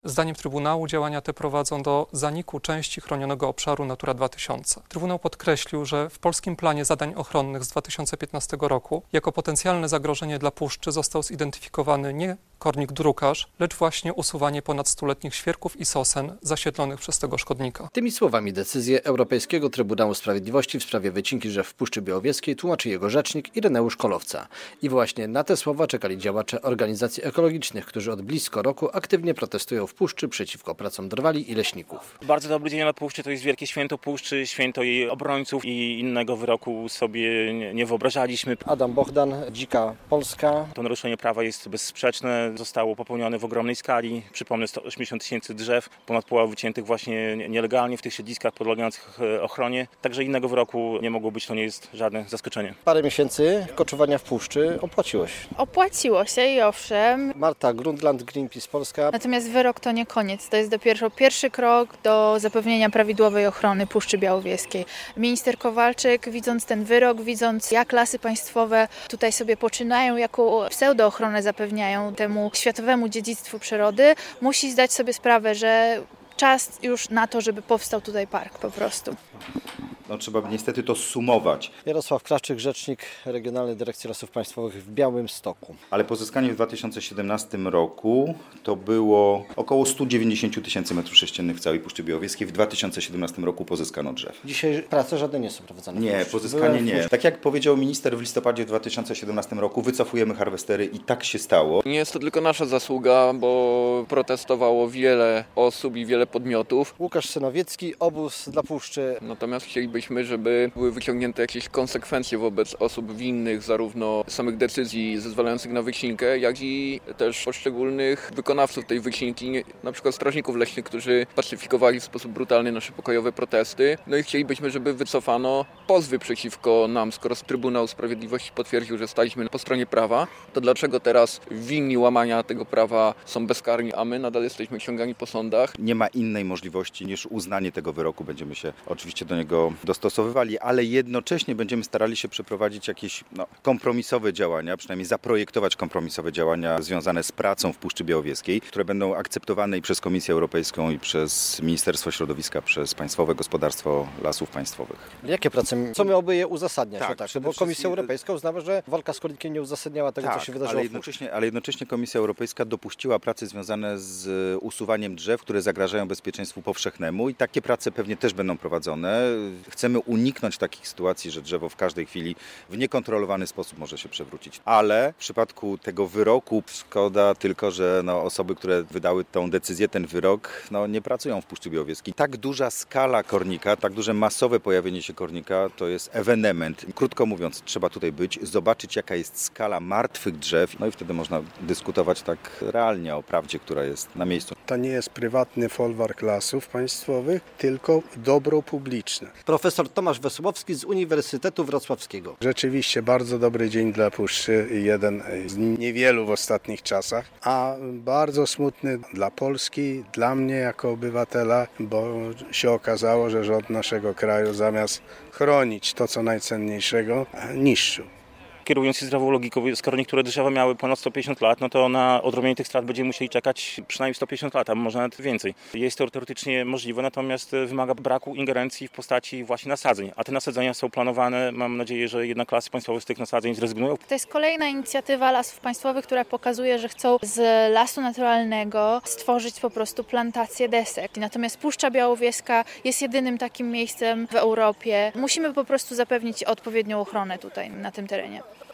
Zdaniem Trybunału działania te prowadzą do zaniku części chronionego obszaru Natura 2000. Trybunał podkreślił, że w polskim planie zadań ochronnych z 2015 roku jako potencjalne zagrożenie dla puszczy został zidentyfikowany nie kornik drukarz, lecz właśnie usuwanie ponad 100-letnich świerków i sosen zasiedlonych przez tego szkodnika. Tymi słowami decyzję Europejskiego Trybunału Sprawiedliwości w sprawie wycinki drzew w Puszczy Białowieskiej tłumaczy jego rzecznik Ireneusz Kolowca. I właśnie na te słowa czekali działacze organizacji ekologicznych, którzy od blisko roku aktywnie protestują w Puszczy przeciwko pracom drwali i leśników. Bardzo dobry dzień dla Puszczy, to jest wielkie święto Puszczy, święto jej obrońców i innego wyroku sobie nie wyobrażaliśmy. Adam Bohdan, Dzika Polska. To naruszenie prawa jest bezsprzeczne, zostało popełnione w ogromnej skali. Przypomnę, 180 tysięcy drzew, ponad połowa wyciętych właśnie nielegalnie w tych siedliskach podlegających ochronie. Także innego wyroku nie mogło być, to nie jest żadne zaskoczenie. Parę miesięcy koczowania w Puszczy opłaciło się. Opłaciło się i owszem. Marta Grundland, Greenpeace Polska. Natomiast wyrok to nie koniec, to jest dopiero pierwszy krok do zapewnienia prawidłowej ochrony Puszczy Białowieskiej. Minister Kowalczyk, widząc ten wyrok, widząc jak Lasy Państwowe tutaj sobie poczynają, jaką pseudoochronę zapewniają temu światowemu dziedzictwu przyrody, musi zdać sobie sprawę, że czas już na to, żeby powstał tutaj park po prostu. Trzeba niestety to sumować. Jarosław Krawczyk, rzecznik Regionalnej Dyrekcji Lasów Państwowych w Białymstoku. Ale pozyskanie w 2017 roku to było około 190 tysięcy metrów sześciennych w całej Puszczy Białowieskiej. W 2017 roku pozyskano drzew. Dzisiaj prace żadne nie są prowadzone. Nie, pozyskanie nie. Tak jak powiedział minister w listopadzie 2017 roku, wycofujemy harwestery i tak się stało. Nie jest to tylko nasza zasługa, bo protestowało wiele osób i wiele podmiotów. Łukasz Synowiecki, Obóz dla Puszczy. Natomiast chcielibyśmy, żeby były wyciągnięte jakieś konsekwencje wobec osób winnych zarówno samych decyzji zezwalających na wycinkę, jak i też poszczególnych wykonawców tej wycinki, na przykład strażników leśnych, którzy pacyfikowali w sposób brutalny nasze pokojowe protesty. No i chcielibyśmy, żeby wycofano pozwy przeciwko nam, skoro Trybunał Sprawiedliwości potwierdził, że staliśmy po stronie prawa, to dlaczego teraz winni łamania tego prawa są bezkarni, a my nadal jesteśmy ciągani po sądach? Nie ma innej możliwości niż uznanie tego wyroku. Będziemy się oczywiście do niego dostosowywali, ale jednocześnie będziemy starali się przeprowadzić jakieś kompromisowe działania, przynajmniej zaprojektować kompromisowe działania związane z pracą w Puszczy Białowieskiej, które będą akceptowane i przez Komisję Europejską, i przez Ministerstwo Środowiska, przez Państwowe Gospodarstwo Lasów Państwowych. Jakie prace? Co miałoby je uzasadniać? Tak, Bo Komisja Europejska uznała, że walka z kornikiem nie uzasadniała tego, co się wydarzyło. Ale jednocześnie Komisja Europejska dopuściła prace związane z usuwaniem drzew, które zagrażają bezpieczeństwu powszechnemu, i takie prace pewnie też będą prowadzone. Chcemy uniknąć takich sytuacji, że drzewo w każdej chwili w niekontrolowany sposób może się przewrócić. Ale w przypadku tego wyroku szkoda tylko, że osoby, które wydały tą decyzję, ten wyrok, nie pracują w Puszczy Białowieskiej. Tak duża skala kornika, tak duże masowe pojawienie się kornika to jest ewenement. Krótko mówiąc, trzeba tutaj być, zobaczyć jaka jest skala martwych drzew, i wtedy można dyskutować tak realnie o prawdzie, która jest na miejscu. To nie jest prywatny folwark Lasów Państwowych, tylko dobro publiczne. Profesor Tomasz Wesołowski z Uniwersytetu Wrocławskiego. Rzeczywiście bardzo dobry dzień dla Puszczy, jeden z niewielu w ostatnich czasach, a bardzo smutny dla Polski, dla mnie jako obywatela, bo się okazało, że rząd naszego kraju zamiast chronić to, co najcenniejszego, niszczył. Kierując się zdrową logiką, skoro niektóre drzewa miały ponad 150 lat, to na odrobienie tych strat będziemy musieli czekać przynajmniej 150 lat, a może nawet więcej. Jest to teoretycznie możliwe, natomiast wymaga braku ingerencji w postaci właśnie nasadzeń. A te nasadzenia są planowane, mam nadzieję, że jednak Lasy Państwowe z tych nasadzeń zrezygnują. To jest kolejna inicjatywa Lasów Państwowych, która pokazuje, że chcą z lasu naturalnego stworzyć po prostu plantację desek. Natomiast Puszcza Białowieska jest jedynym takim miejscem w Europie. Musimy po prostu zapewnić odpowiednią ochronę tutaj na tym terenie.